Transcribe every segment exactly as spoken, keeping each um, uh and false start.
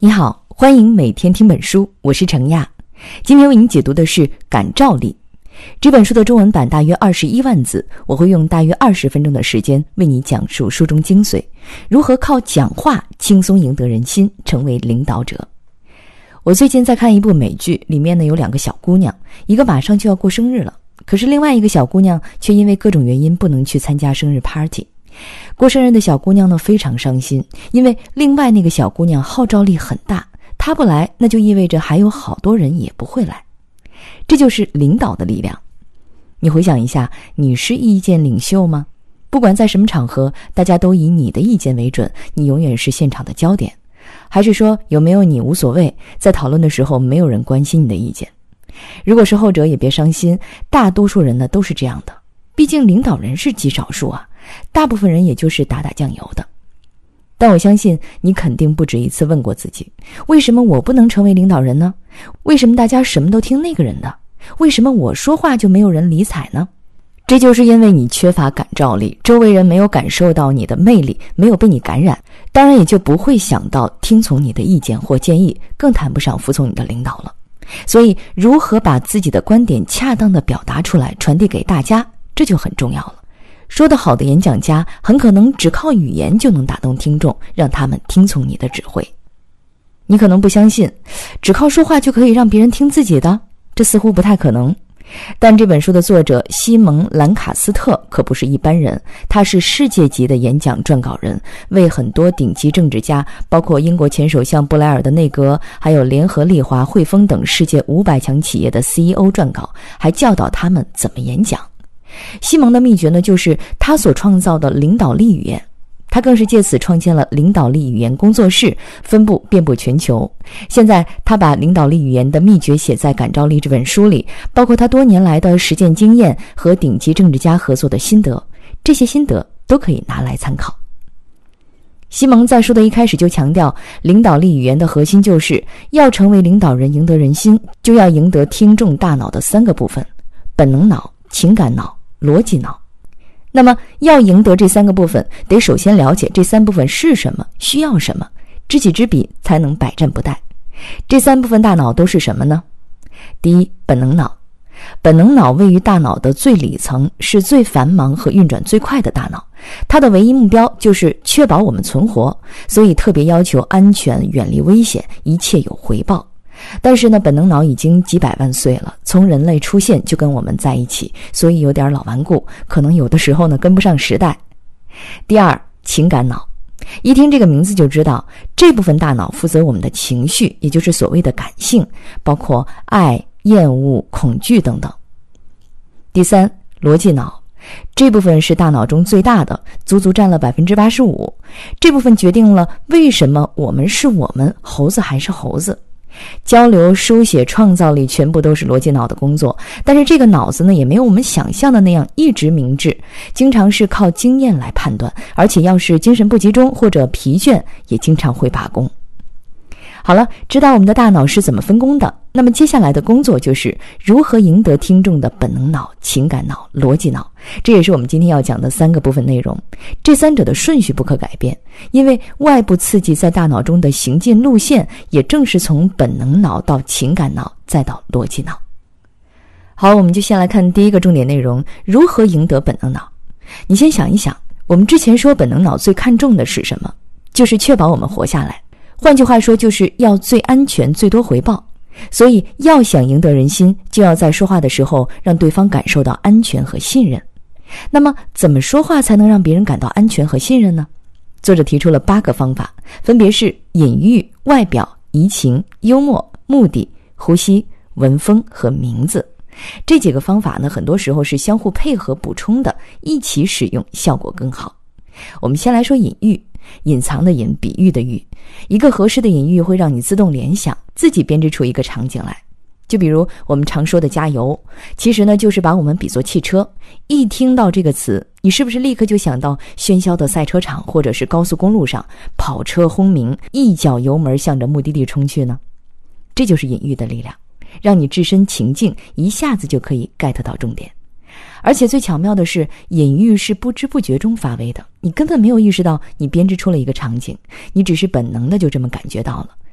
你好，欢迎每天听本书，我是程亚。今天为您解读的是《感召力》这本书的中文版大约二十一万字，我会用大约二十分钟的时间为你讲述书中精髓，如何靠讲话轻松赢得人心，成为领导者。我最近在看一部美剧，里面呢有两个小姑娘，一个马上就要过生日了，可是另外一个小姑娘却因为各种原因不能去参加生日 party。过生日的小姑娘呢非常伤心，因为另外那个小姑娘号召力很大，她不来，那就意味着还有好多人也不会来。这就是领导的力量。你回想一下，你是意见领袖吗？不管在什么场合，大家都以你的意见为准，你永远是现场的焦点。还是说有没有你无所谓，在讨论的时候没有人关心你的意见？如果是后者也别伤心，大多数人呢都是这样的，毕竟领导人是极少数啊，大部分人也就是打打酱油的。但我相信你肯定不止一次问过自己，为什么我不能成为领导人呢？为什么大家什么都听那个人的？为什么我说话就没有人理睬呢？这就是因为你缺乏感召力，周围人没有感受到你的魅力，没有被你感染，当然也就不会想到听从你的意见或建议，更谈不上服从你的领导了。所以如何把自己的观点恰当地表达出来，传递给大家，这就很重要了。说得好的演讲家很可能只靠语言就能打动听众，让他们听从你的指挥。你可能不相信，只靠说话就可以让别人听自己的，这似乎不太可能。但这本书的作者西蒙·兰卡斯特可不是一般人，他是世界级的演讲撰稿人，为很多顶级政治家，包括英国前首相布莱尔的内阁，还有联合利华、汇丰等世界五百强企业的 C E O 撰稿，还教导他们怎么演讲。西蒙的秘诀呢，就是他所创造的领导力语言。他更是借此创建了领导力语言工作室，分布遍布全球。现在他把领导力语言的秘诀写在《感召力》这本书里，包括他多年来的实践经验和顶级政治家合作的心得，这些心得都可以拿来参考。西蒙在书的一开始就强调，领导力语言的核心就是要成为领导人赢得人心，就要赢得听众大脑的三个部分：本能脑、情感脑、逻辑脑。那么要赢得这三个部分，得首先了解这三部分是什么，需要什么，知己知彼才能百战不殆。这三部分大脑都是什么呢？第一，本能脑。本能脑位于大脑的最里层，是最繁忙和运转最快的大脑，它的唯一目标就是确保我们存活，所以特别要求安全，远离危险，一切有回报。但是呢，本能脑已经几百万岁了，从人类出现就跟我们在一起，所以有点老顽固，可能有的时候呢跟不上时代。第二，情感脑。一听这个名字就知道，这部分大脑负责我们的情绪，也就是所谓的感性，包括爱、厌恶、恐惧等等。第三，逻辑脑。这部分是大脑中最大的，足足占了 百分之八十五。 这部分决定了为什么我们是我们，猴子还是猴子。交流、书写、创造力全部都是逻辑脑的工作，但是这个脑子呢，也没有我们想象的那样一直明智，经常是靠经验来判断，而且要是精神不集中或者疲倦，也经常会罢工。好了，知道我们的大脑是怎么分工的，那么接下来的工作就是如何赢得听众的本能脑、情感脑、逻辑脑。这也是我们今天要讲的三个部分内容。这三者的顺序不可改变，因为外部刺激在大脑中的行进路线，也正是从本能脑到情感脑，再到逻辑脑。好，我们就先来看第一个重点内容，如何赢得本能脑。你先想一想，我们之前说本能脑最看重的是什么？就是确保我们活下来。换句话说，就是要最安全、最多回报。所以要想赢得人心，就要在说话的时候让对方感受到安全和信任。那么怎么说话才能让别人感到安全和信任呢？作者提出了八个方法，分别是隐喻、外表、移情、幽默、目的、呼吸、文风和名字。这几个方法呢，很多时候是相互配合补充的，一起使用效果更好。我们先来说隐喻，隐藏的隐，比喻的喻。一个合适的隐喻会让你自动联想，自己编织出一个场景来。就比如我们常说的加油，其实呢就是把我们比作汽车。一听到这个词，你是不是立刻就想到喧嚣的赛车场，或者是高速公路上跑车轰鸣，一脚油门向着目的地冲去呢？这就是隐喻的力量，让你置身情境，一下子就可以 get 到重点。而且最巧妙的是，隐喻是不知不觉中发威的，你根本没有意识到你编织出了一个场景，你只是本能的就这么感觉到了。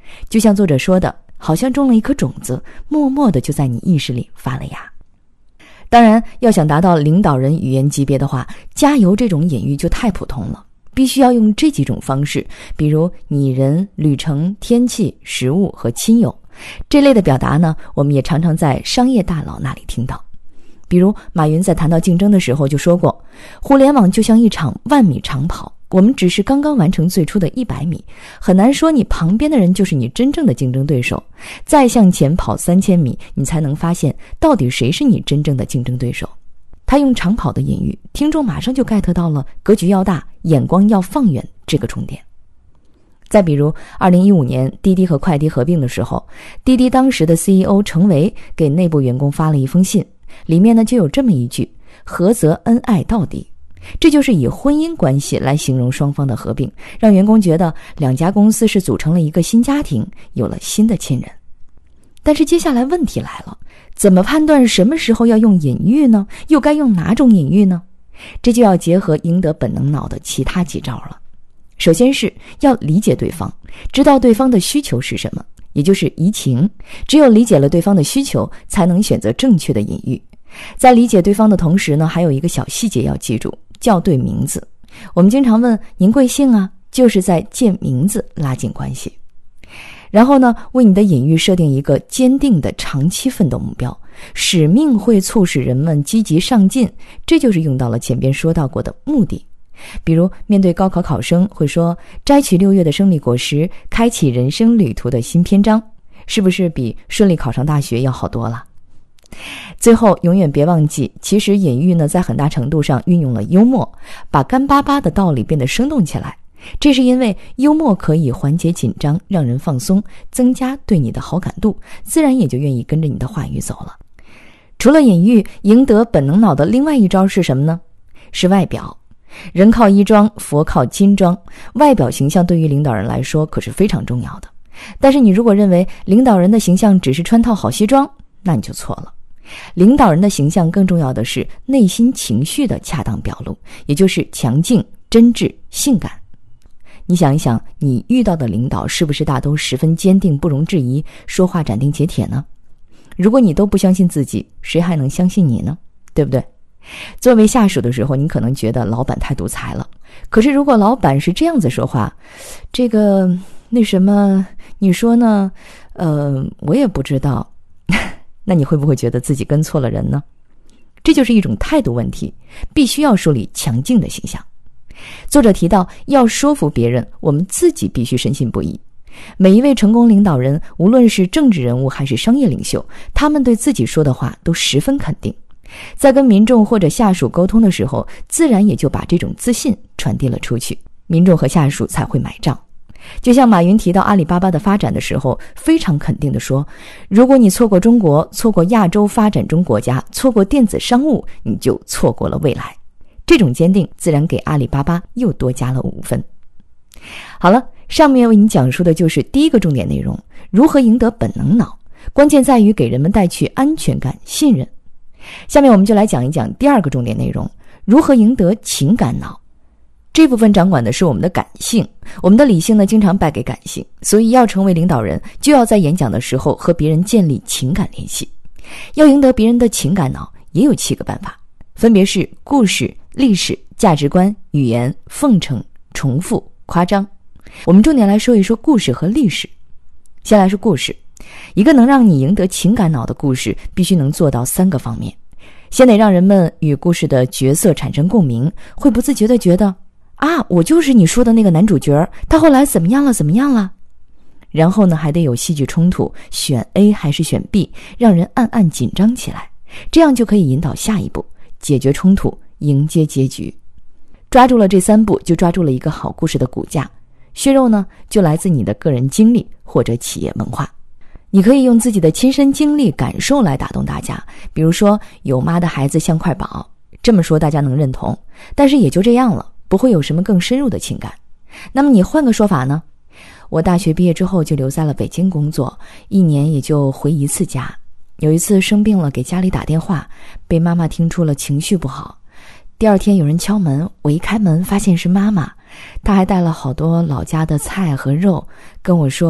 就像作者说的，好像种了一颗种子，默默的就在你意识里发了芽。当然，要想达到领导人语言级别的话，加油这种隐喻就太普通了，必须要用这几种方式，比如拟人、旅程、天气、食物和亲友。这类的表达呢，我们也常常在商业大佬那里听到。比如马云在谈到竞争的时候就说过，互联网就像一场万米长跑，我们只是刚刚完成最初的一百米，很难说你旁边的人就是你真正的竞争对手。再向前跑三千米，你才能发现到底谁是你真正的竞争对手。他用长跑的隐喻，听众马上就 get 到了格局要大，眼光要放远这个重点。再比如二零一五年滴滴和快滴合并的时候，滴滴当时的 C E O 程维给内部员工发了一封信，里面呢就有这么一句，合则恩爱到底。这就是以婚姻关系来形容双方的合并，让员工觉得两家公司是组成了一个新家庭，有了新的亲人。但是接下来问题来了，怎么判断什么时候要用隐喻呢？又该用哪种隐喻呢？这就要结合赢得本能脑的其他几招了。首先是要理解对方，知道对方的需求是什么，也就是移情。只有理解了对方的需求，才能选择正确的隐喻。在理解对方的同时呢，还有一个小细节要记住，叫对名字。我们经常问您贵姓啊，就是在借名字拉近关系。然后呢，为你的隐喻设定一个坚定的长期奋斗目标，使命会促使人们积极上进，这就是用到了前边说到过的目的。比如面对高考考生会说，摘取六月的胜利果实，开启人生旅途的新篇章，是不是比顺利考上大学要好多了？最后永远别忘记，其实隐喻呢在很大程度上运用了幽默，把干巴巴的道理变得生动起来。这是因为幽默可以缓解紧张，让人放松，增加对你的好感度，自然也就愿意跟着你的话语走了。除了隐喻，赢得本能脑的另外一招是什么呢？是外表。人靠衣装，佛靠金装，外表形象对于领导人来说可是非常重要的。但是你如果认为领导人的形象只是穿套好西装，那你就错了。领导人的形象更重要的是内心情绪的恰当表露，也就是强劲、真挚、性感。你想一想，你遇到的领导是不是大都十分坚定不容置疑，说话斩钉截铁呢？如果你都不相信自己，谁还能相信你呢？对不对？作为下属的时候，你可能觉得老板太独裁了，可是如果老板是这样子说话，这个那什么你说呢？呃，我也不知道那你会不会觉得自己跟错了人呢？这就是一种态度问题，必须要树立强劲的形象。作者提到，要说服别人，我们自己必须深信不疑。每一位成功领导人，无论是政治人物还是商业领袖，他们对自己说的话都十分肯定，在跟民众或者下属沟通的时候，自然也就把这种自信传递了出去，民众和下属才会买账。就像马云提到阿里巴巴的发展的时候，非常肯定地说，如果你错过中国，错过亚洲发展中国家，错过电子商务，你就错过了未来。这种坚定自然给阿里巴巴又多加了五分。好了，上面为你讲述的就是第一个重点内容，如何赢得本能脑，关键在于给人们带去安全感、信任。下面我们就来讲一讲第二个重点内容，如何赢得情感脑。这部分掌管的是我们的感性，我们的理性呢经常败给感性，所以要成为领导人，就要在演讲的时候和别人建立情感联系。要赢得别人的情感脑，也有七个办法，分别是故事、历史、价值观、语言、奉承、重复、夸张。我们重点来说一说故事和历史。先来说故事，一个能让你赢得情感脑的故事，必须能做到三个方面。先得让人们与故事的角色产生共鸣，会不自觉地觉得啊，我就是你说的那个男主角，他后来怎么样了怎么样了。然后呢，还得有戏剧冲突，选 A 还是选 B， 让人暗暗紧张起来，这样就可以引导下一步，解决冲突，迎接结局。抓住了这三步，就抓住了一个好故事的骨架。血肉呢，就来自你的个人经历或者企业文化。你可以用自己的亲身经历感受来打动大家，比如说有妈的孩子像块宝，这么说大家能认同，但是也就这样了，不会有什么更深入的情感。那么你换个说法呢？我大学毕业之后就留在了北京工作，一年也就回一次家。有一次生病了，给家里打电话，被妈妈听出了情绪不好。第二天有人敲门，我一开门发现是妈妈，她还带了好多老家的菜和肉，跟我说，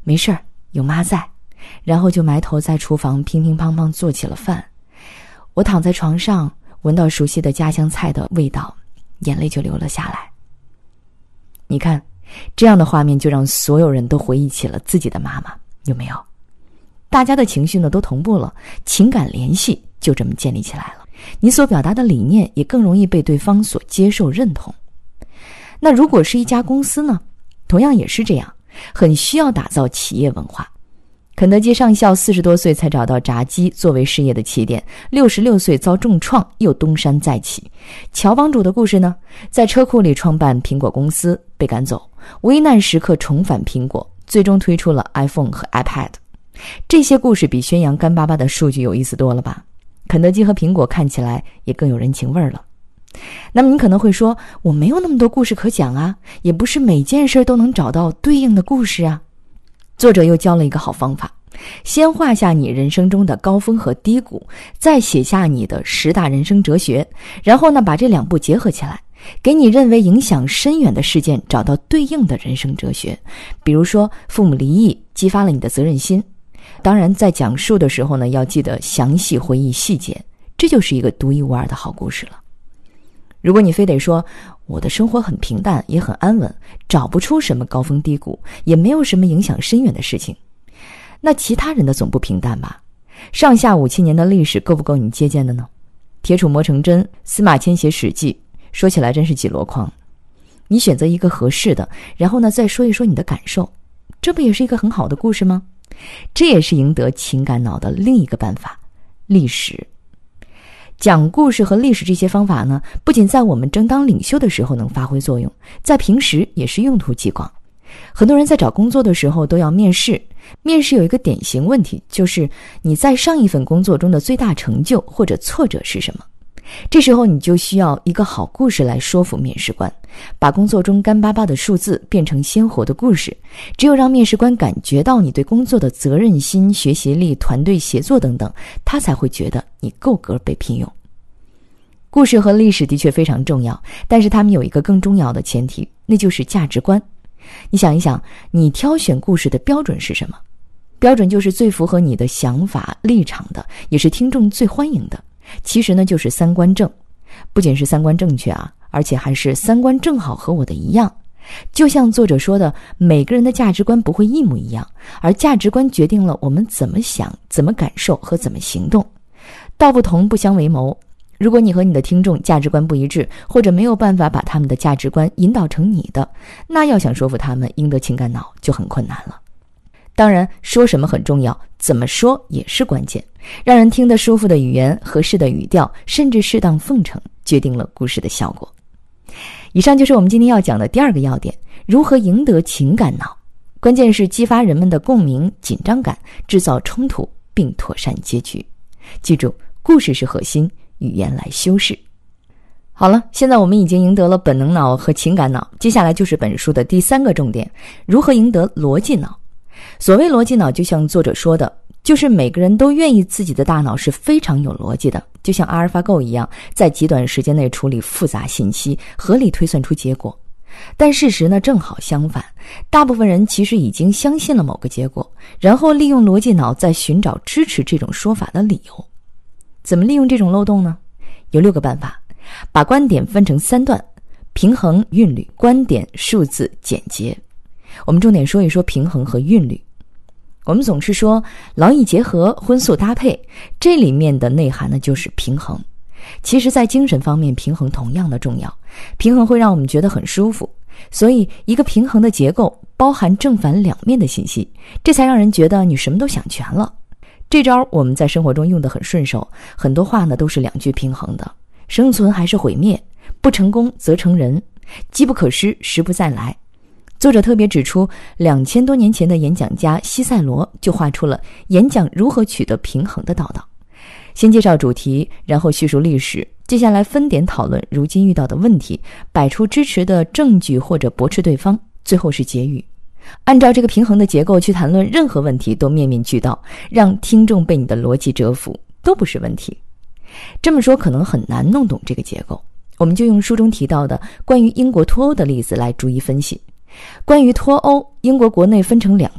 没事儿，有妈在，然后就埋头在厨房乒乒乓乓做起了饭。我躺在床上，闻到熟悉的家乡菜的味道，眼泪就流了下来。你看，这样的画面就让所有人都回忆起了自己的妈妈，有没有？大家的情绪呢都同步了，情感联系就这么建立起来了。你所表达的理念也更容易被对方所接受认同。那如果是一家公司呢，同样也是这样，很需要打造企业文化。肯德基上校四十多岁才找到炸鸡作为事业的起点，六十六岁遭重创又东山再起。乔帮主的故事呢，在车库里创办苹果公司，被赶走，危难时刻重返苹果，最终推出了 iPhone 和 iPad。 这些故事比宣扬干巴巴的数据有意思多了吧？肯德基和苹果看起来也更有人情味儿了。那么你可能会说，我没有那么多故事可讲啊，也不是每件事都能找到对应的故事啊。作者又教了一个好方法，先画下你人生中的高峰和低谷，再写下你的十大人生哲学，然后呢把这两步结合起来，给你认为影响深远的事件找到对应的人生哲学。比如说父母离异激发了你的责任心，当然在讲述的时候呢，要记得详细回忆细节，这就是一个独一无二的好故事了。如果你非得说我的生活很平淡也很安稳，找不出什么高峰低谷，也没有什么影响深远的事情，那其他人的总不平淡吧？上下五千年的历史够不够你借鉴的呢？铁杵磨成针，司马迁写史记，说起来真是几箩筐。你选择一个合适的，然后呢再说一说你的感受，这不也是一个很好的故事吗？这也是赢得情感脑的另一个办法，历史。讲故事和历史这些方法呢，不仅在我们争当领袖的时候能发挥作用，在平时也是用途极广。很多人在找工作的时候都要面试，面试有一个典型问题，就是你在上一份工作中的最大成就或者挫折是什么？这时候你就需要一个好故事来说服面试官，把工作中干巴巴的数字变成鲜活的故事。只有让面试官感觉到你对工作的责任心、学习力、团队协作等等，他才会觉得你够格被聘用。故事和历史的确非常重要，但是他们有一个更重要的前提，那就是价值观。你想一想，你挑选故事的标准是什么？标准就是最符合你的想法立场的，也是听众最欢迎的。其实呢，就是三观正。不仅是三观正确啊，而且还是三观正好和我的一样。就像作者说的，每个人的价值观不会一模一样，而价值观决定了我们怎么想、怎么感受和怎么行动。道不同不相为谋。如果你和你的听众价值观不一致，或者没有办法把他们的价值观引导成你的，那要想说服他们赢得情感脑就很困难了。当然，说什么很重要，怎么说也是关键。让人听得舒服的语言、合适的语调，甚至适当奉承，决定了故事的效果。以上就是我们今天要讲的第二个要点，如何赢得情感脑。关键是激发人们的共鸣、紧张感，制造冲突，并妥善结局。记住，故事是核心，语言来修饰。好了，现在我们已经赢得了本能脑和情感脑，接下来就是本书的第三个重点，如何赢得逻辑脑。所谓逻辑脑，就像作者说的，就是每个人都愿意自己的大脑是非常有逻辑的，就像阿尔法狗一样，在极短时间内处理复杂信息，合理推算出结果。但事实呢，正好相反，大部分人其实已经相信了某个结果，然后利用逻辑脑再寻找支持这种说法的理由。怎么利用这种漏洞呢？有六个办法。把观点分成三段：平衡、韵律、观点、数字、简洁。我们重点说一说平衡和韵律。我们总是说劳逸结合、荤素搭配，这里面的内涵呢就是平衡。其实在精神方面，平衡同样的重要。平衡会让我们觉得很舒服，所以一个平衡的结构包含正反两面的信息，这才让人觉得你什么都想全了。这招我们在生活中用得很顺手，很多话呢都是两句平衡的，生存还是毁灭，不成功则成仁，机不可失，时不再来。作者特别指出，两千多年前的演讲家西塞罗就画出了演讲如何取得平衡的道道。先介绍主题，然后叙述历史，接下来分点讨论如今遇到的问题，摆出支持的证据或者驳斥对方，最后是结语。按照这个平衡的结构去谈论任何问题都面面俱到，让听众被你的逻辑折服，都不是问题。这么说可能很难弄懂这个结构，我们就用书中提到的关于英国脱欧的例子来逐一分析。关于脱欧，英国国内分成两派，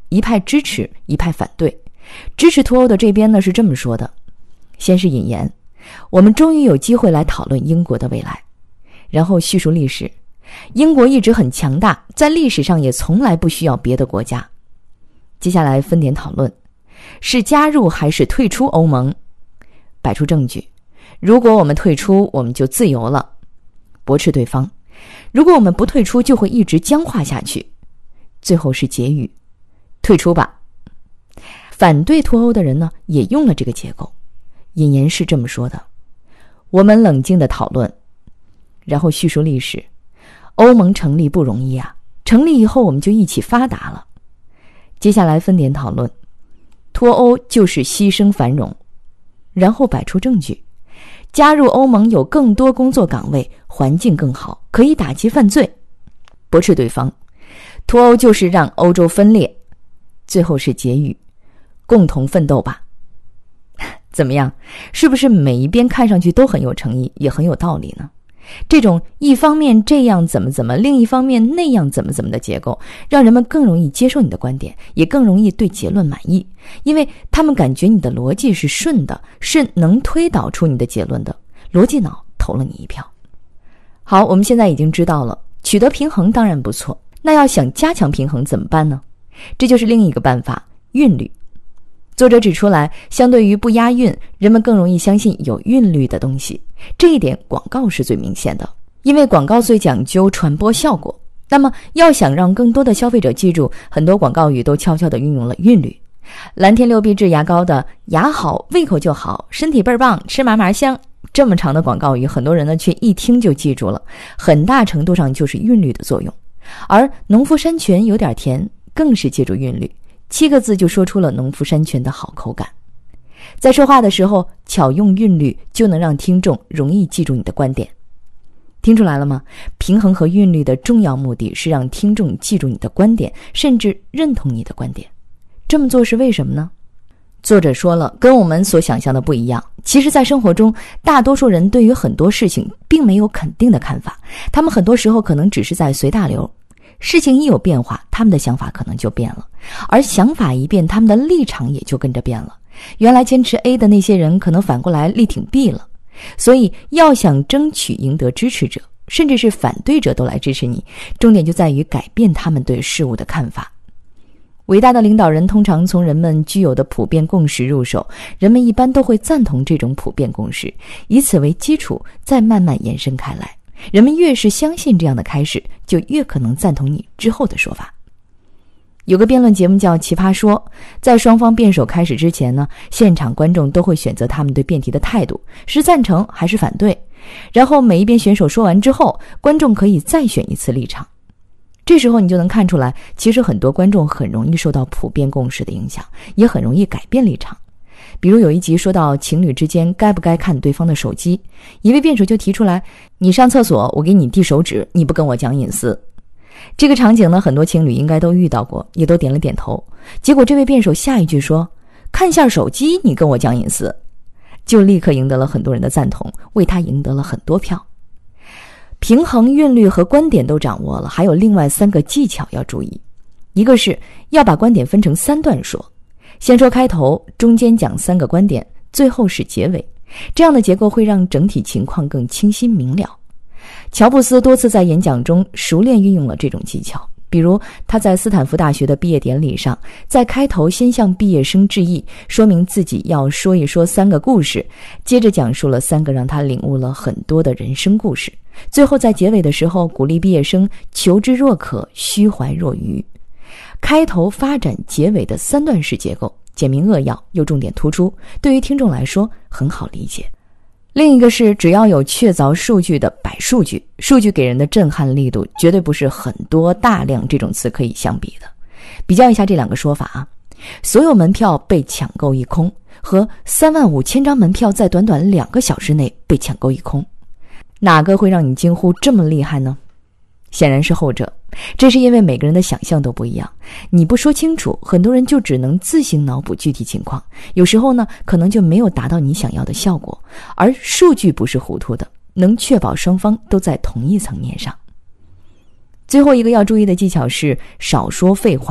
一派支持，一派反对。支持脱欧的这边呢是这么说的：先是引言，我们终于有机会来讨论英国的未来。然后叙述历史，英国一直很强大，在历史上也从来不需要别的国家。接下来分点讨论，是加入还是退出欧盟？摆出证据，如果我们退出，我们就自由了。驳斥对方，如果我们不退出，就会一直僵化下去。最后是结语，退出吧。反对脱欧的人呢，也用了这个结构。引言是这么说的：我们冷静地讨论。然后叙述历史，欧盟成立不容易啊，成立以后我们就一起发达了。接下来分点讨论，脱欧就是牺牲繁荣。然后摆出证据，加入欧盟有更多工作岗位，环境更好，可以打击犯罪。驳斥对方，脱欧就是让欧洲分裂。最后是结语，共同奋斗吧。怎么样，是不是每一边看上去都很有诚意，也很有道理呢？这种一方面这样怎么怎么，另一方面那样怎么怎么的结构，让人们更容易接受你的观点，也更容易对结论满意，因为他们感觉你的逻辑是顺的，是能推导出你的结论的，逻辑脑投了你一票。好，我们现在已经知道了，取得平衡当然不错，那要想加强平衡怎么办呢？这就是另一个办法，韵律。作者指出来，相对于不押韵，人们更容易相信有韵律的东西。这一点广告是最明显的，因为广告最讲究传播效果。那么要想让更多的消费者记住，很多广告语都悄悄地运用了韵律。蓝天六必治牙膏的牙好胃口就好，身体倍儿棒，吃嘛嘛香，这么长的广告语，很多人呢却一听就记住了，很大程度上就是韵律的作用。而农夫山泉有点甜更是借助韵律，七个字就说出了农夫山泉的好口感。在说话的时候巧用韵律，就能让听众容易记住你的观点。听出来了吗？平衡和韵律的重要目的是让听众记住你的观点，甚至认同你的观点。这么做是为什么呢？作者说了，跟我们所想象的不一样。其实在生活中，大多数人对于很多事情并没有肯定的看法，他们很多时候可能只是在随大流。事情一有变化，他们的想法可能就变了，而想法一变，他们的立场也就跟着变了。原来坚持 A 的那些人，可能反过来力挺 B 了。所以要想争取赢得支持者，甚至是反对者都来支持你，重点就在于改变他们对事物的看法。伟大的领导人通常从人们具有的普遍共识入手，人们一般都会赞同这种普遍共识，以此为基础，再慢慢延伸开来。人们越是相信这样的开始，就越可能赞同你之后的说法。有个辩论节目叫《奇葩说》，在双方辩手开始之前呢，现场观众都会选择他们对辩题的态度，是赞成还是反对。然后每一边选手说完之后，观众可以再选一次立场。这时候你就能看出来，其实很多观众很容易受到普遍共识的影响，也很容易改变立场。比如有一集说到情侣之间该不该看对方的手机，一位辩手就提出来，你上厕所我给你递手指，你不跟我讲隐私。这个场景呢，很多情侣应该都遇到过，也都点了点头。结果这位辩手下一句说，看下手机你跟我讲隐私，就立刻赢得了很多人的赞同，为他赢得了很多票。平衡韵律和观点都掌握了，还有另外三个技巧要注意。一个是要把观点分成三段说，先说开头，中间讲三个观点，最后是结尾。这样的结构会让整体情况更清晰明了。乔布斯多次在演讲中熟练运用了这种技巧，比如他在斯坦福大学的毕业典礼上，在开头先向毕业生致意，说明自己要说一说三个故事，接着讲述了三个让他领悟了很多的人生故事，最后在结尾的时候鼓励毕业生求知若渴，虚怀若愚。开头发展结尾的三段式结构简明扼要又重点突出，对于听众来说很好理解。另一个是只要有确凿数据的摆数据，数据给人的震撼力度绝对不是很多大量这种词可以相比的。比较一下这两个说法啊，所有门票被抢购一空和三万五千张门票在短短两个小时内被抢购一空，哪个会让你惊呼这么厉害呢？显然是后者，这是因为每个人的想象都不一样，你不说清楚，很多人就只能自行脑补具体情况，有时候呢，可能就没有达到你想要的效果。而数据不是糊涂的，能确保双方都在同一层面上。最后一个要注意的技巧是少说废话，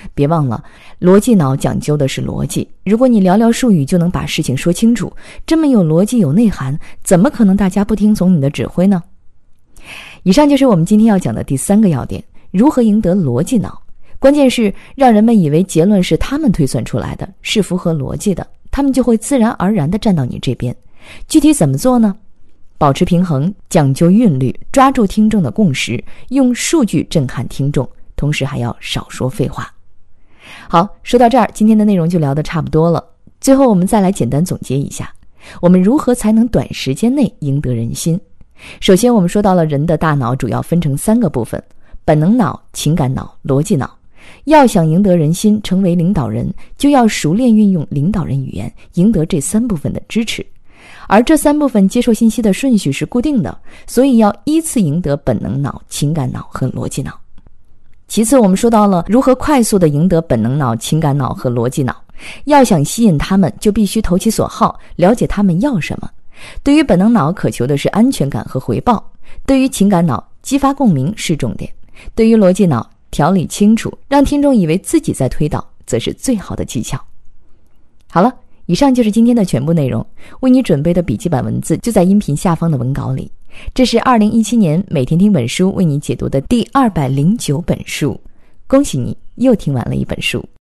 别忘了，逻辑脑讲究的是逻辑，如果你寥寥数语就能把事情说清楚，这么有逻辑有内涵，怎么可能大家不听从你的指挥呢？以上就是我们今天要讲的第三个要点，如何赢得逻辑脑。关键是让人们以为结论是他们推算出来的，是符合逻辑的，他们就会自然而然地站到你这边。具体怎么做呢？保持平衡，讲究韵律，抓住听众的共识，用数据震撼听众，同时还要少说废话。好，说到这儿，今天的内容就聊得差不多了。最后我们再来简单总结一下，我们如何才能短时间内赢得人心。首先我们说到了人的大脑主要分成三个部分，本能脑、情感脑、逻辑脑。要想赢得人心，成为领导人，就要熟练运用领导人语言，赢得这三部分的支持。而这三部分接受信息的顺序是固定的，所以要依次赢得本能脑、情感脑和逻辑脑。其次我们说到了如何快速地赢得本能脑、情感脑和逻辑脑。要想吸引他们，就必须投其所好，了解他们要什么。对于本能脑渴求的是安全感和回报，对于情感脑激发共鸣是重点，对于逻辑脑条理清楚，让听众以为自己在推导，则是最好的技巧。好了，以上就是今天的全部内容，为你准备的笔记本文字就在音频下方的文稿里。这是二零一七年每天听本书为你解读的第二百零九本书，恭喜你又听完了一本书。